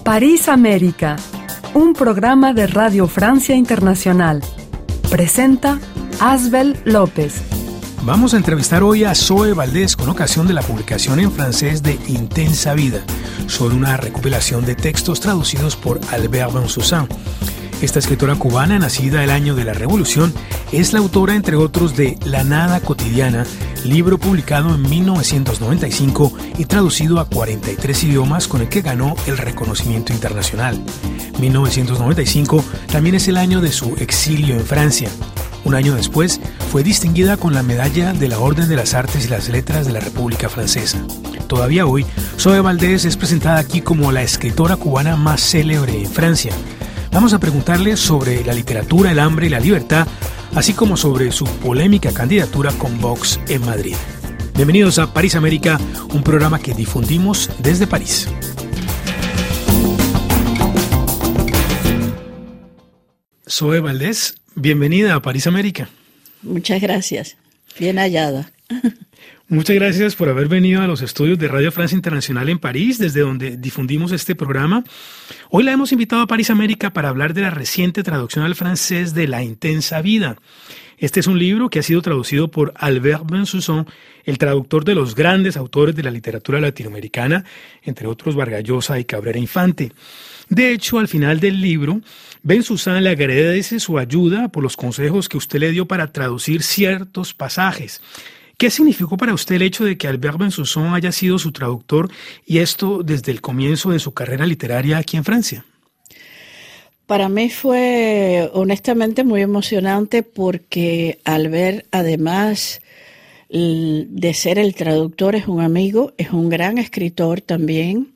París América, un programa de Radio Francia Internacional. Presenta Asbel López. Vamos a entrevistar hoy a Zoe Valdés con ocasión de la publicación en francés de Intensa Vida, sobre una recopilación de textos traducidos por Albert Bensoussan. Esta escritora cubana, nacida el año de la Revolución, es la autora, entre otros, de La Nada Cotidiana, libro publicado en 1995 y traducido a 43 idiomas, con el que ganó el reconocimiento internacional. 1995 también es el año de su exilio en Francia. Un año después, fue distinguida con la medalla de la Orden de las Artes y las Letras de la República Francesa. Todavía hoy, Zoe Valdés es presentada aquí como la escritora cubana más célebre en Francia. Vamos a preguntarle sobre la literatura, el hambre y la libertad, así como sobre su polémica candidatura con Vox en Madrid. Bienvenidos a París América, un programa que difundimos desde París. Zoe Valdés, bienvenida a París América. Muchas gracias, bien hallada. Muchas gracias por haber venido a los estudios de Radio Francia Internacional en París, desde donde difundimos este programa. Hoy la hemos invitado a París América para hablar de la reciente traducción al francés de La Intensa Vida. Este es un libro que ha sido traducido por Albert Bensoussan, el traductor de los grandes autores de la literatura latinoamericana, entre otros Vargas Llosa y Cabrera Infante. De hecho, al final del libro, Bensoussan le agradece su ayuda por los consejos que usted le dio para traducir ciertos pasajes. ¿Qué significó para usted el hecho de que Albert Bensoussan haya sido su traductor, y esto desde el comienzo de su carrera literaria aquí en Francia? Para mí fue honestamente muy emocionante porque Albert, además de ser el traductor, es un amigo, es un gran escritor también,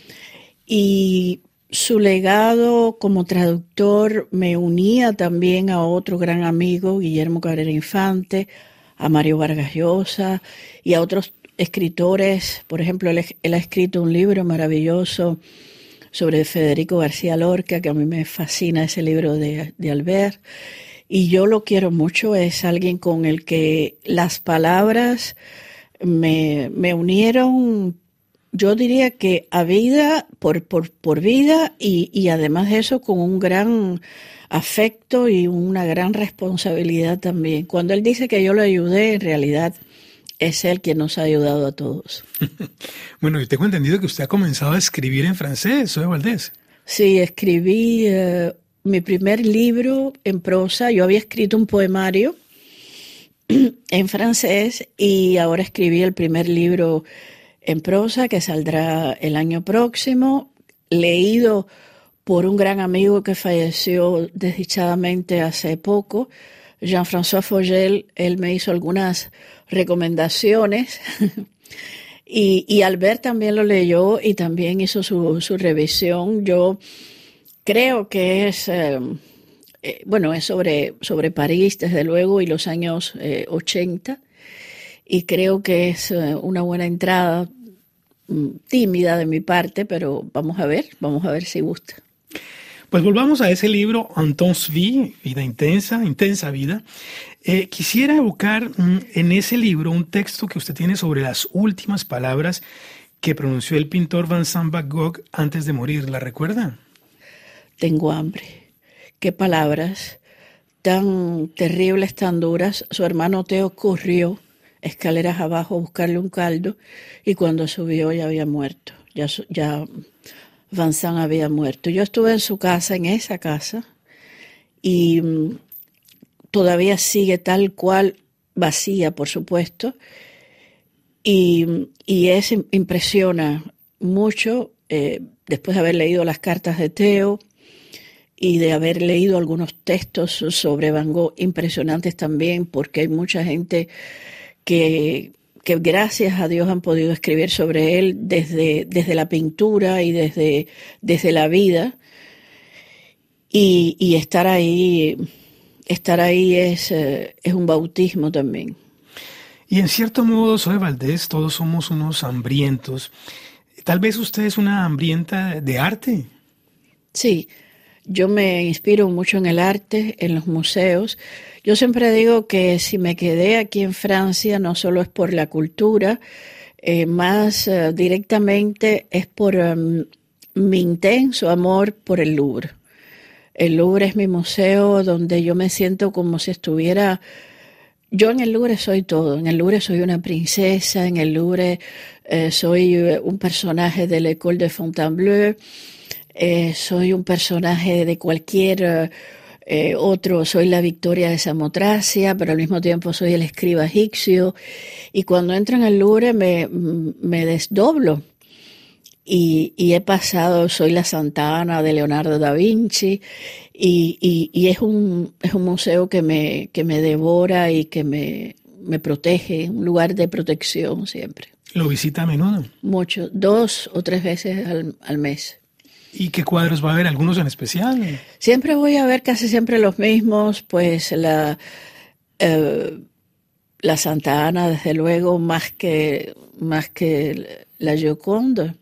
y su legado como traductor me unía también a otro gran amigo, Guillermo Cabrera Infante, a Mario Vargas Llosa y a otros escritores. Por ejemplo, él ha escrito un libro maravilloso sobre Federico García Lorca, que a mí me fascina ese libro de Albert, y yo lo quiero mucho. Es alguien con el que las palabras me unieron, yo diría que a vida, por vida, y además de eso con un gran afecto y una gran responsabilidad también. Cuando él dice que yo lo ayudé, en realidad es él quien nos ha ayudado a todos. Bueno, yo tengo entendido que usted ha comenzado a escribir en francés, Zoe Valdés. Sí, escribí mi primer libro en prosa. Yo había escrito un poemario en francés y ahora escribí el primer libro en prosa que saldrá el año próximo, leído por un gran amigo que falleció desdichadamente hace poco, Jean-François Fogel. Él me hizo algunas recomendaciones y Albert también lo leyó y también hizo su revisión. Yo creo que es sobre París, desde luego, y los años 80, y creo que es una buena entrada, tímida de mi parte, pero vamos a ver si gusta. Pues volvamos a ese libro, Intense Vie, Vida Intensa, Intensa Vida. Quisiera evocar en ese libro un texto que usted tiene sobre las últimas palabras que pronunció el pintor Vincent Van Gogh antes de morir. ¿La recuerda? Tengo hambre. Qué palabras tan terribles, tan duras. Su hermano Theo corrió escaleras abajo a buscarle un caldo y cuando subió ya había muerto. Ya Vincent había muerto. Yo estuve en su casa, en esa casa, y todavía sigue tal cual, vacía, por supuesto, y impresiona mucho, después de haber leído las cartas de Theo y de haber leído algunos textos sobre Van Gogh impresionantes también, porque hay mucha gente que gracias a Dios han podido escribir sobre él desde la pintura y desde la vida, y estar ahí es un bautismo también. Y en cierto modo, Zoe Valdés, todos somos unos hambrientos. Tal vez usted es una hambrienta de arte. Sí, yo me inspiro mucho en el arte, en los museos. Yo siempre digo que si me quedé aquí en Francia no solo es por la cultura, más directamente es por mi intenso amor por el Louvre. El Louvre es mi museo donde yo me siento como si estuviera... Yo en el Louvre soy todo. En el Louvre soy una princesa, en el Louvre soy un personaje de l'École de Fontainebleau, soy un personaje de cualquier otro, soy la Victoria de Samotracia, pero al mismo tiempo soy el escriba egipcio. Y cuando entro en el Louvre me desdoblo. Y he pasado, soy la Santa Ana de Leonardo da Vinci, y es un museo que me devora y que me protege, un lugar de protección siempre. ¿Lo visita a menudo? Mucho, 2 o 3 veces al mes. ¿Y qué cuadros va a ver? ¿Algunos en especial? Siempre voy a ver casi siempre los mismos, pues la Santa Ana, desde luego, más que la Gioconda.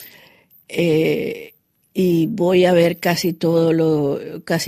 Y voy a ver casi todo lo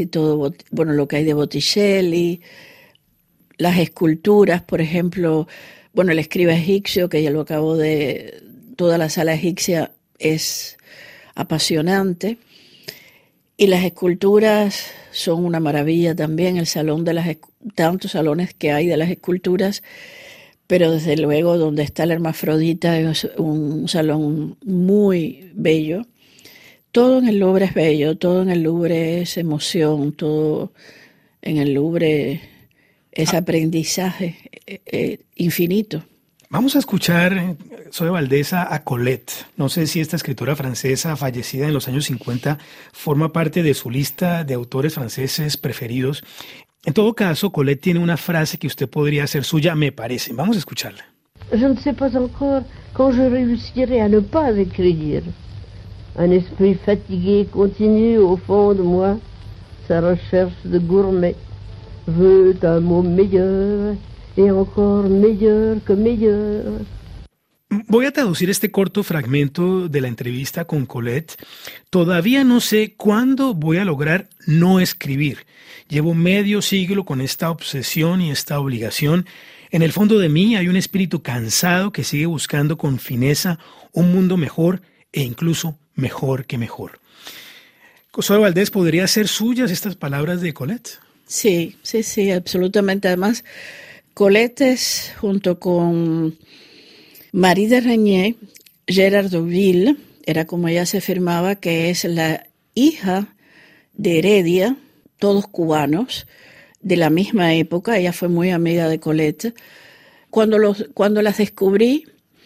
que hay de Botticelli, las esculturas, por ejemplo, el escriba egipcio, que ya lo acabo de... Toda la sala egipcia es apasionante, y las esculturas son una maravilla también, el salón de tantos salones que hay de las esculturas, pero desde luego donde está la Hermafrodita es un salón muy bello. Todo en el Louvre es bello, todo en el Louvre es emoción, todo en el Louvre es aprendizaje infinito. Vamos a escuchar, Zoe Valdés, a Colette. No sé si esta escritora francesa, fallecida en los años 50, forma parte de su lista de autores franceses preferidos. En todo caso, Colette tiene una frase que usted podría hacer suya, me parece. Vamos a escucharla. Je ne sais pas encore quand je réussirai à ne pas écrire. Un esprit fatigué continue au fond de moi sa recherche de gourmet. Veut un mot meilleur et encore meilleur que meilleur. Voy a traducir este corto fragmento de la entrevista con Colette. Todavía no sé cuándo voy a lograr no escribir. Llevo medio siglo con esta obsesión y esta obligación. En el fondo de mí hay un espíritu cansado que sigue buscando con fineza un mundo mejor e incluso mejor que mejor. Zoe Valdés, ¿podría ser suyas estas palabras de Colette? Sí, absolutamente. Además, Colette es, junto con Marie de Regnier, Gérard Deauville, era como ella se afirmaba, que es la hija de Heredia, todos cubanos, de la misma época. Ella fue muy amiga de Colette. Cuando las descubrí,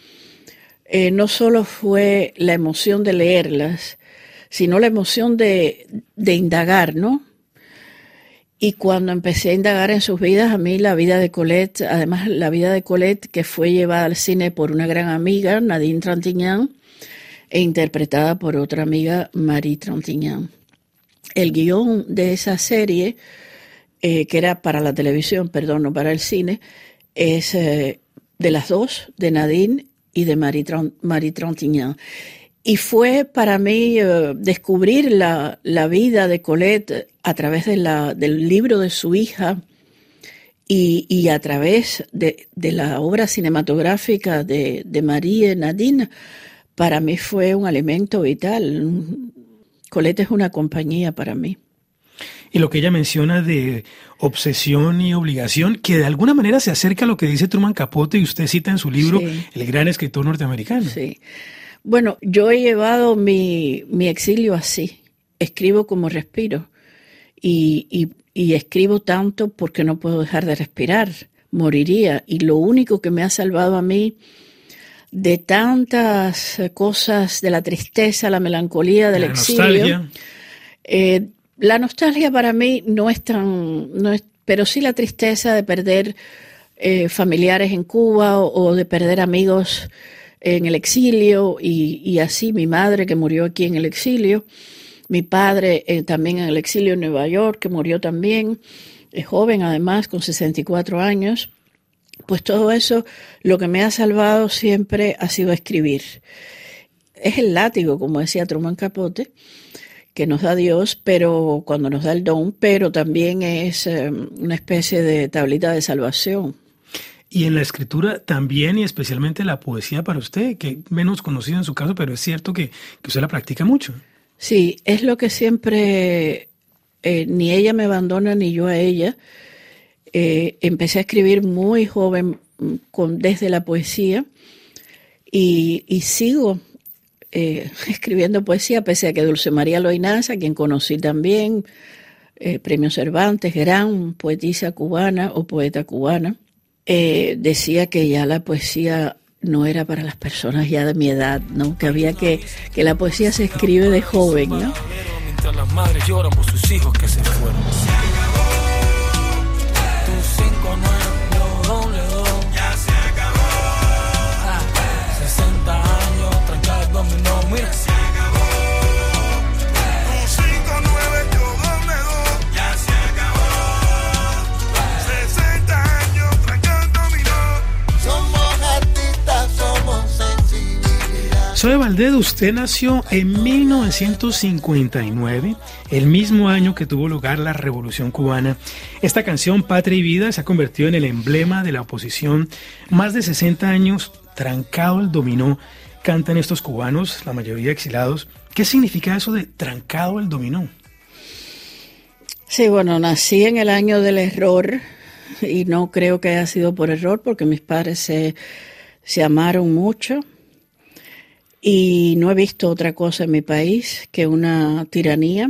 no solo fue la emoción de leerlas, sino la emoción de indagar, ¿no? Y cuando empecé a indagar en sus vidas, a mí la vida de Colette, además la vida de Colette, que fue llevada al cine por una gran amiga, Nadine Trintignant, e interpretada por otra amiga, Marie Trintignant. El guión de esa serie, que era para la televisión, no para el cine, es de las dos, de Nadine y de Marie Trintignant. Y fue para mí descubrir la vida de Colette a través del libro de su hija y a través de la obra cinematográfica de Marie Nadine. Para mí fue un alimento vital. Colette es una compañía para mí. Y lo que ella menciona de obsesión y obligación, que de alguna manera se acerca a lo que dice Truman Capote y usted cita en su libro, sí, El gran escritor norteamericano. Sí. Bueno, yo he llevado mi exilio así. Escribo como respiro. Y escribo tanto porque no puedo dejar de respirar. Moriría. Y lo único que me ha salvado a mí de tantas cosas, de la tristeza, la melancolía del exilio. La nostalgia para mí no es pero sí la tristeza de perder familiares en Cuba o de perder amigos en el exilio, y así mi madre, que murió aquí en el exilio, mi padre también en el exilio en Nueva York, que murió también, joven además, con 64 años. Pues todo eso, lo que me ha salvado siempre ha sido escribir. Es el látigo, como decía Truman Capote, que nos da Dios, pero cuando nos da el don, pero también es una especie de tablita de salvación. Y en la escritura también, y especialmente la poesía para usted, que menos conocida en su caso, pero es cierto que usted la practica mucho. Sí, es lo que siempre, ni ella me abandona ni yo a ella. Empecé a escribir muy joven desde la poesía y sigo escribiendo poesía, pese a que Dulce María Loinaz, a quien conocí también, Premio Cervantes, gran poetisa cubana o poeta cubana, decía que ya la poesía no era para las personas ya de mi edad, ¿no? Que había que la poesía se escribe de joven, ¿no? Mientras las madres lloran por sus hijos que se fueron. Ya se acabó. 60 años trancado el dominó, mira. Se acabó. 59 yo doble 2. Ya se acabó. 60 años trancado el dominó. Somos artistas, somos sensibilidad. Zoe Valdés, usted nació en 1959, el mismo año que tuvo lugar la Revolución Cubana. Esta canción, Patria y Vida, se ha convertido en el emblema de la oposición. Más de 60 años, trancado el dominó, cantan estos cubanos, la mayoría exilados. ¿Qué significa eso de trancado el dominó? Sí, bueno, nací en el año del error y no creo que haya sido por error porque mis padres se amaron mucho. Y no he visto otra cosa en mi país que una tiranía.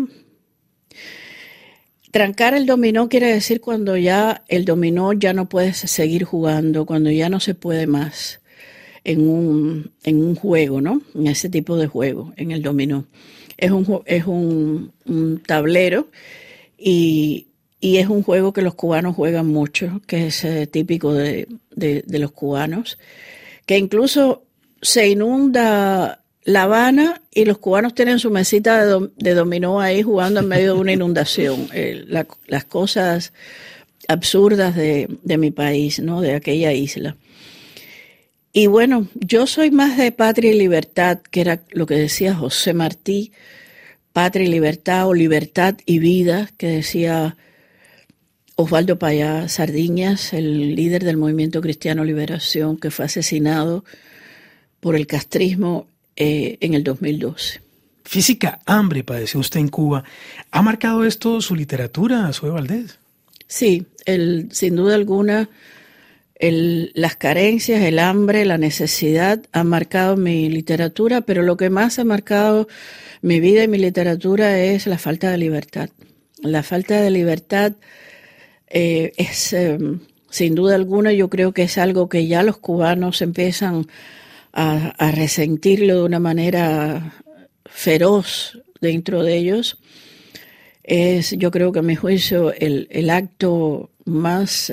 Trancar el dominó quiere decir cuando ya el dominó ya no puedes seguir jugando, cuando ya no se puede más en un juego, ¿no? En ese tipo de juego, en el dominó. Es un tablero y es un juego que los cubanos juegan mucho, que es típico de los cubanos, que incluso se inunda La Habana y los cubanos tienen su mesita de dominó ahí jugando en medio de una inundación. Las cosas absurdas de mi país, ¿no? De aquella isla. Y bueno, yo soy más de patria y libertad, que era lo que decía José Martí, patria y libertad o libertad y vida, que decía Osvaldo Payá Sardiñas, el líder del Movimiento Cristiano Liberación, que fue asesinado por el castrismo en el 2012. Física hambre padeció usted en Cuba. ¿Ha marcado esto su literatura, Zoe Valdés? Sí, sin duda alguna, las carencias, el hambre, la necesidad han marcado mi literatura, pero lo que más ha marcado mi vida y mi literatura es la falta de libertad. La falta de libertad es, sin duda alguna, yo creo que es algo que ya los cubanos empiezan a resentirlo de una manera feroz dentro de ellos. Es, yo creo que a mi juicio, el acto más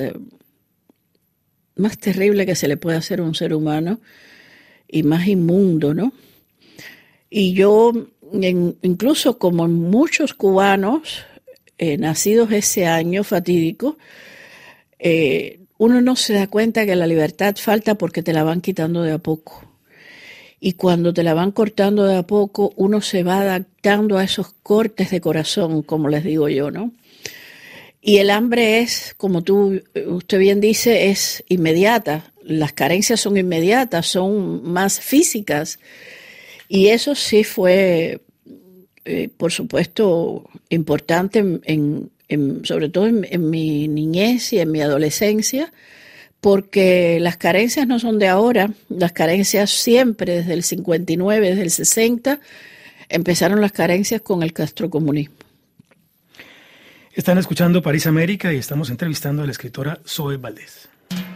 terrible que se le puede hacer a un ser humano y más inmundo, ¿no? Y yo, incluso como muchos cubanos nacidos ese año fatídico, uno no se da cuenta que la libertad falta porque te la van quitando de a poco. Y cuando te la van cortando de a poco, uno se va adaptando a esos cortes de corazón, como les digo yo, ¿no? Y el hambre es, como usted bien dice, es inmediata. Las carencias son inmediatas, son más físicas. Y eso sí fue, por supuesto, importante, sobre todo en mi niñez y en mi adolescencia, porque las carencias no son de ahora, las carencias siempre, desde el 59, desde el 60, empezaron las carencias con el castrocomunismo. Están escuchando París América y estamos entrevistando a la escritora Zoe Valdés.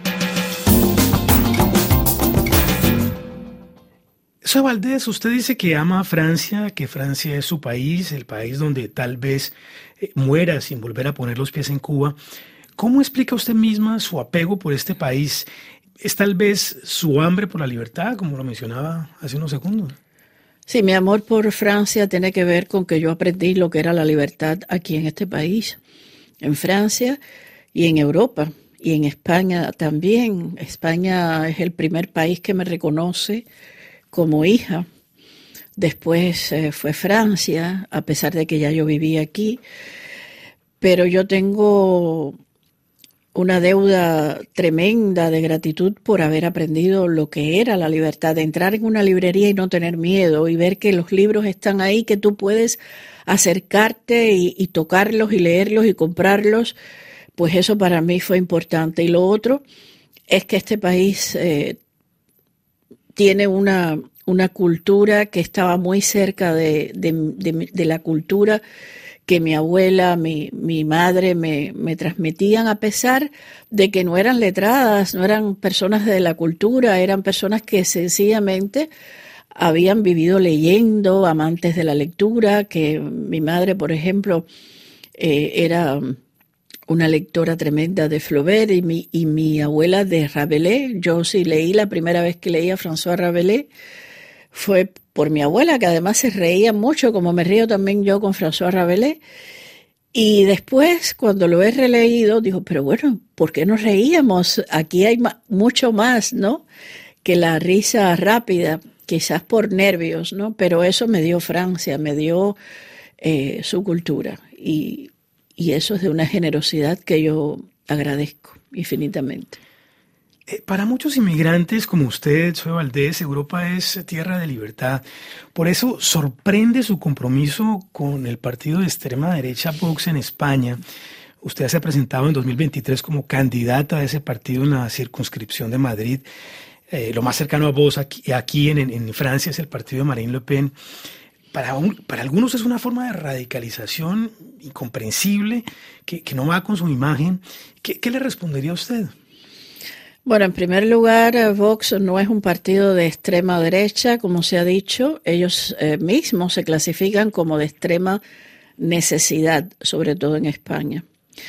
Zoe Valdés, usted dice que ama a Francia, que Francia es su país, el país donde tal vez muera sin volver a poner los pies en Cuba. ¿Cómo explica usted misma su apego por este país? ¿Es tal vez su hambre por la libertad, como lo mencionaba hace unos segundos? Sí, mi amor por Francia tiene que ver con que yo aprendí lo que era la libertad aquí en este país, en Francia y en Europa y en España también. España es el primer país que me reconoce como hija. Después fue Francia, a pesar de que ya yo vivía aquí. Pero yo tengo una deuda tremenda de gratitud por haber aprendido lo que era la libertad, de entrar en una librería y no tener miedo y ver que los libros están ahí, que tú puedes acercarte y tocarlos y leerlos y comprarlos. Pues eso para mí fue importante. Y lo otro es que este país tiene una cultura que estaba muy cerca de la cultura que mi abuela, mi madre me transmitían, a pesar de que no eran letradas, no eran personas de la cultura, eran personas que sencillamente habían vivido leyendo, amantes de la lectura, que mi madre, por ejemplo, era una lectora tremenda de Flaubert y mi abuela de Rabelais. Yo sí leí, la primera vez que leí a François Rabelais fue por mi abuela, que además se reía mucho, como me río también yo con François Rabelais. Y después, cuando lo he releído, digo, pero bueno, ¿por qué nos reíamos? Aquí hay mucho más, ¿no?, que la risa rápida, quizás por nervios, ¿no? Pero eso me dio Francia, me dio su cultura. Y eso es de una generosidad que yo agradezco infinitamente. Para muchos inmigrantes como usted, Zoe Valdés, Europa es tierra de libertad. Por eso sorprende su compromiso con el partido de extrema derecha Vox en España. Usted se ha presentado en 2023 como candidata de ese partido en la circunscripción de Madrid. Lo más cercano a vos aquí en Francia es el partido de Marine Le Pen. Para algunos es una forma de radicalización incomprensible que no va con su imagen. ¿Qué le respondería a usted? Bueno, en primer lugar, Vox no es un partido de extrema derecha, como se ha dicho. Ellos mismos se clasifican como de extrema necesidad, sobre todo en España.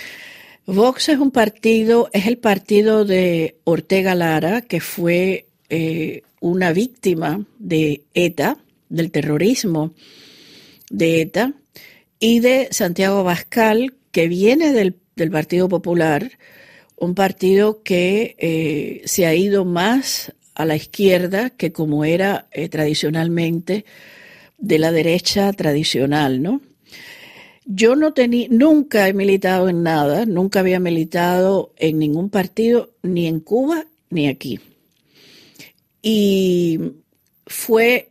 Vox es el partido de Ortega Lara, que fue una víctima de ETA, del terrorismo de ETA, y de Santiago Abascal, que viene del Partido Popular, un partido que se ha ido más a la izquierda que como era tradicionalmente de la derecha tradicional, ¿no? Yo nunca he militado en nada, nunca había militado en ningún partido, ni en Cuba ni aquí. Y fue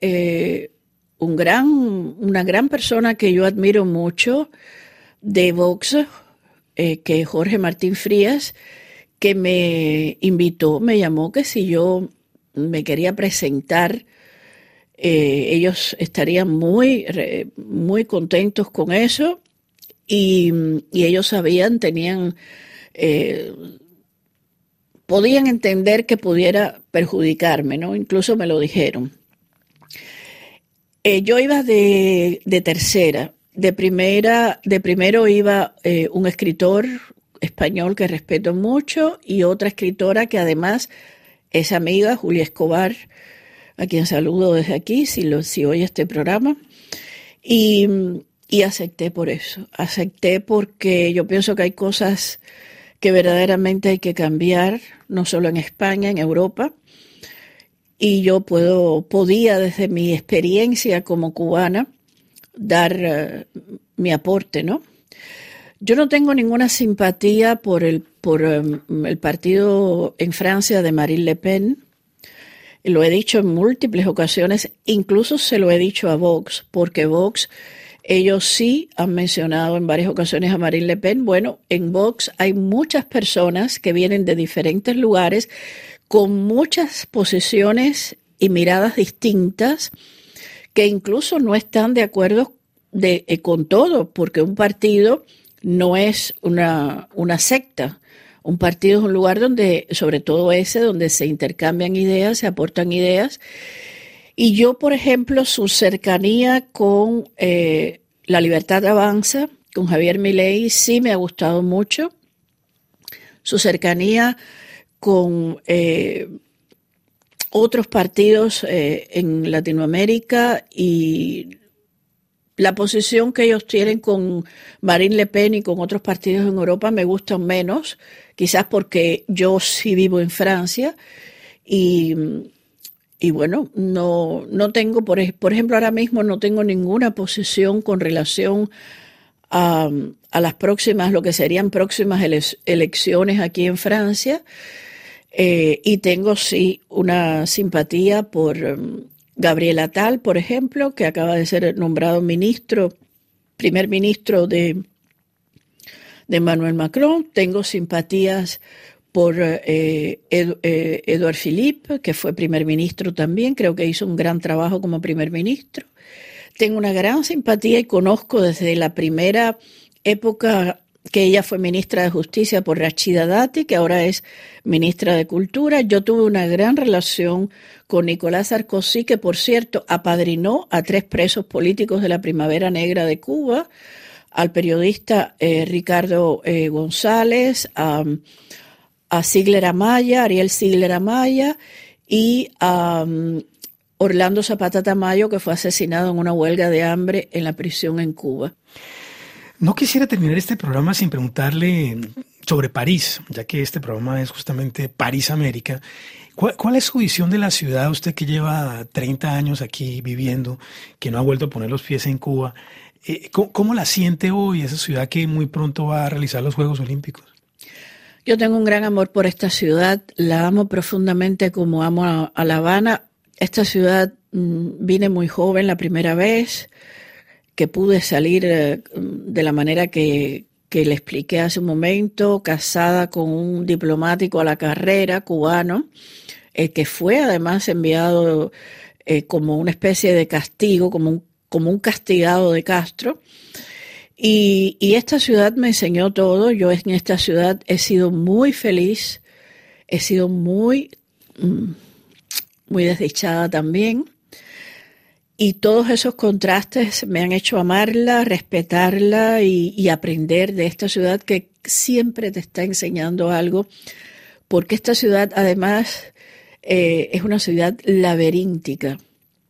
una gran persona que yo admiro mucho de Vox, que es Jorge Martín Frías, que me invitó, me llamó que si yo me quería presentar, ellos estarían muy contentos con eso y ellos podían entender que pudiera perjudicarme, ¿no? Incluso me lo dijeron. Yo iba de tercera. De primero iba un escritor español que respeto mucho y otra escritora que además es amiga, Julia Escobar, a quien saludo desde aquí, si oye este programa. Y acepté por eso. Acepté porque yo pienso que hay cosas que verdaderamente hay que cambiar, no solo en España, en Europa. Y yo podía desde mi experiencia como cubana dar mi aporte, ¿no? Yo no tengo ninguna simpatía por el partido en Francia de Marine Le Pen. Lo he dicho en múltiples ocasiones, incluso se lo he dicho a Vox, porque Vox, ellos sí han mencionado en varias ocasiones a Marine Le Pen. Bueno, en Vox hay muchas personas que vienen de diferentes lugares con muchas posiciones y miradas distintas, que incluso no están de acuerdo con todo, porque un partido no es una secta. Un partido es un lugar donde, sobre todo donde se intercambian ideas, se aportan ideas. Y yo, por ejemplo, su cercanía con La Libertad Avanza, con Javier Milei, sí me ha gustado mucho. Su cercanía con otros partidos en Latinoamérica y la posición que ellos tienen con Marine Le Pen y con otros partidos en Europa me gustan menos, quizás porque yo sí vivo en Francia y bueno, no tengo, por ejemplo, ahora mismo no tengo ninguna posición con relación a las próximas, lo que serían próximas elecciones aquí en Francia, y tengo sí una simpatía por Gabriel Attal, por ejemplo, que acaba de ser nombrado primer ministro de Emmanuel Macron. Tengo simpatías por Édouard Philippe, que fue primer ministro también, creo que hizo un gran trabajo como primer ministro. Tengo una gran simpatía y conozco desde la primera época que ella fue ministra de Justicia por Rachida Dati, que ahora es ministra de Cultura. Yo tuve una gran relación con Nicolás Sarkozy, que por cierto apadrinó a 3 presos políticos de la Primavera Negra de Cuba, al periodista Ricardo González, a Ariel Ziegler Amaya, y a Orlando Zapata Tamayo, que fue asesinado en una huelga de hambre en la prisión en Cuba. No quisiera terminar este programa sin preguntarle sobre París, ya que este programa es justamente París América. ¿Cuál es su visión de la ciudad? Usted que lleva 30 años aquí viviendo, que no ha vuelto a poner los pies en Cuba, ¿cómo la siente hoy esa ciudad que muy pronto va a realizar los Juegos Olímpicos? Yo tengo un gran amor por esta ciudad, la amo profundamente como amo a La Habana. Esta ciudad vine muy joven la primera vez que pude salir de la manera que le expliqué hace un momento, casada con un diplomático a la carrera cubano, que fue además enviado como una especie de castigo, como un castigado de Castro. Y esta ciudad me enseñó todo. Yo en esta ciudad he sido muy feliz, he sido muy desdichada también. Y todos esos contrastes me han hecho amarla, respetarla y aprender de esta ciudad que siempre te está enseñando algo, porque esta ciudad además es una ciudad laberíntica,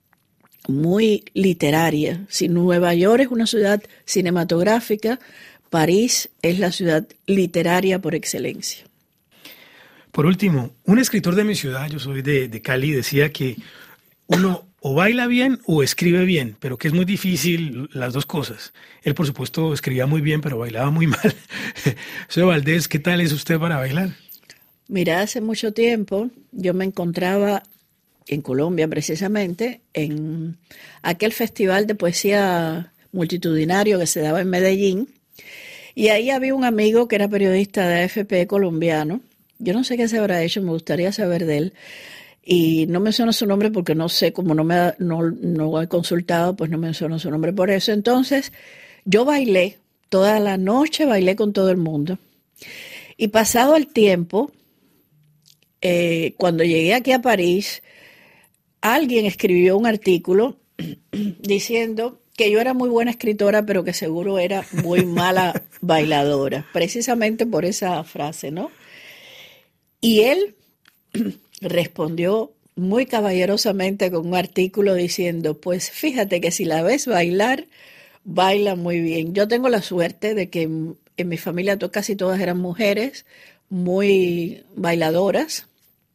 muy literaria. Si Nueva York es una ciudad cinematográfica, París es la ciudad literaria por excelencia. Por último, un escritor de mi ciudad, yo soy de Cali, decía que uno o baila bien o escribe bien, pero que es muy difícil las dos cosas. Él, por supuesto, escribía muy bien, pero bailaba muy mal. Señor Valdés, ¿qué tal es usted para bailar? Mira, hace mucho tiempo yo me encontraba en Colombia, precisamente, en aquel festival de poesía multitudinario que se daba en Medellín, y ahí había un amigo que era periodista de AFP colombiano. Yo no sé qué se habrá hecho, me gustaría saber de él. Y no menciono su nombre porque no sé, como no he consultado, pues no menciono su nombre por eso. Entonces, yo bailé toda la noche, bailé con todo el mundo. Y pasado el tiempo, cuando llegué aquí a París, alguien escribió un artículo diciendo que yo era muy buena escritora, pero que seguro era muy mala bailadora, precisamente por esa frase, ¿no? Y él respondió muy caballerosamente con un artículo diciendo, pues fíjate que si la ves bailar, baila muy bien. Yo tengo la suerte de que en mi familia casi todas eran mujeres muy bailadoras,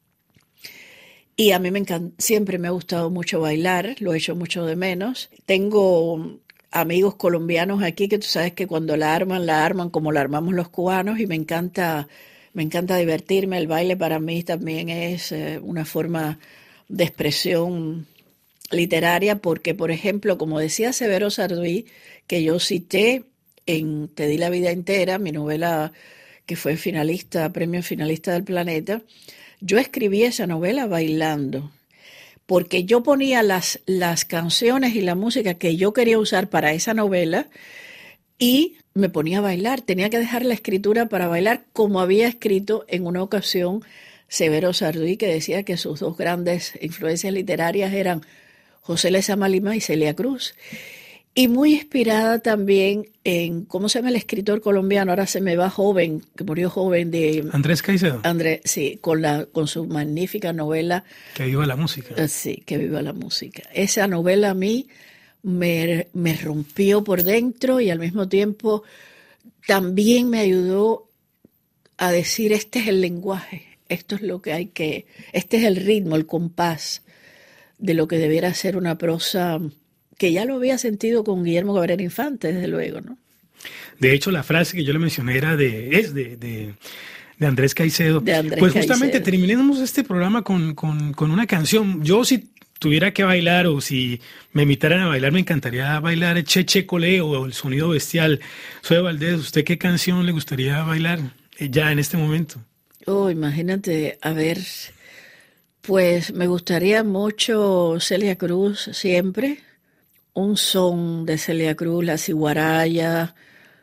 y a mí siempre me ha gustado mucho bailar, lo he hecho mucho de menos. Tengo amigos colombianos aquí que tú sabes que cuando la arman como la armamos los cubanos, y me encanta divertirme. El baile para mí también es una forma de expresión literaria, porque, por ejemplo, como decía Severo Sarduy, que yo cité en Te di la vida entera, mi novela que fue premio finalista del Planeta, yo escribí esa novela bailando, porque yo ponía las canciones y la música que yo quería usar para esa novela y me ponía a bailar. Tenía que dejar la escritura para bailar, como había escrito en una ocasión Severo Sarduy, que decía que sus 2 grandes influencias literarias eran José Lezama Lima y Celia Cruz. Y muy inspirada también en, ¿cómo se llama el escritor colombiano? Ahora se me va joven, que murió joven, de Andrés Caicedo. Sí, con su magnífica novela. Que viva la música. Sí, que viva la música. Esa novela a mí me rompió por dentro, y al mismo tiempo también me ayudó a decir, este es el lenguaje, esto es lo que este es el ritmo, el compás de lo que debiera ser una prosa, que ya lo había sentido con Guillermo Cabrera Infante, desde luego, ¿no? De hecho, la frase que yo le mencioné era de Andrés Caicedo. De Andrés pues justamente Caicedo. terminemos este programa con una canción. Yo, si tuviera que bailar o si me invitaran a bailar, me encantaría bailar Che Che Colé o El Sonido Bestial. Zoe Valdés, ¿usted qué canción le gustaría bailar ya en este momento? Oh, imagínate, a ver, pues me gustaría mucho Celia Cruz siempre, un son de Celia Cruz, La Ciguaraya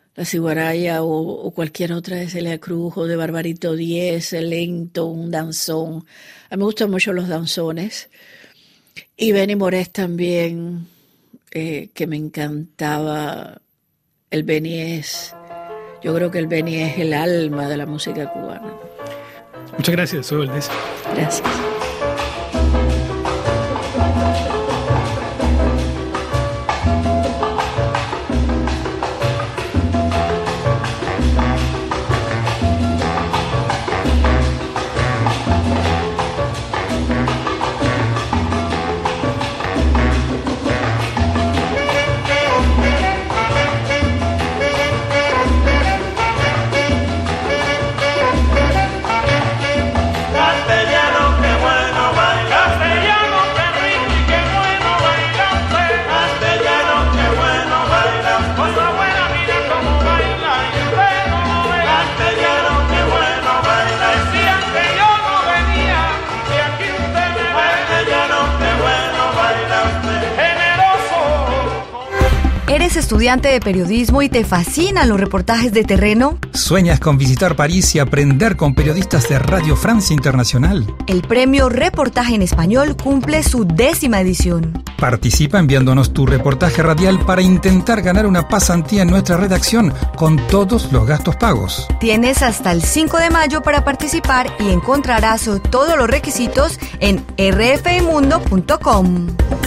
o cualquier otra de Celia Cruz o de Barbarito Díez, el lento, un danzón. A mí me gustan mucho los danzones. Y Benny Morés también, que me encantaba. El Benny yo creo que el Benny es el alma de la música cubana. Muchas gracias, Zoe Valdés. Gracias. Castellano, qué bueno bailar. Castellano, qué rico y qué bueno bailar. Castellano, qué bueno bailar. Cosa buena, mira cómo baila y usted cómo ve. Castellano, qué bueno bailar. Decían que yo no venía y aquí usted me ve. Castellano, qué bueno bailar usted. Generoso. ¿Eres estudiante de periodismo y te fascinan los reportajes de terreno? ¿Sueñas con visitar París y aprender con periodistas de Radio Francia Internacional? El premio Reportaje en Español cumple su 10ª edición. Participa enviándonos tu reportaje radial para intentar ganar una pasantía en nuestra redacción con todos los gastos pagos. Tienes hasta el 5 de mayo para participar y encontrarás todos los requisitos en rfmundo.com.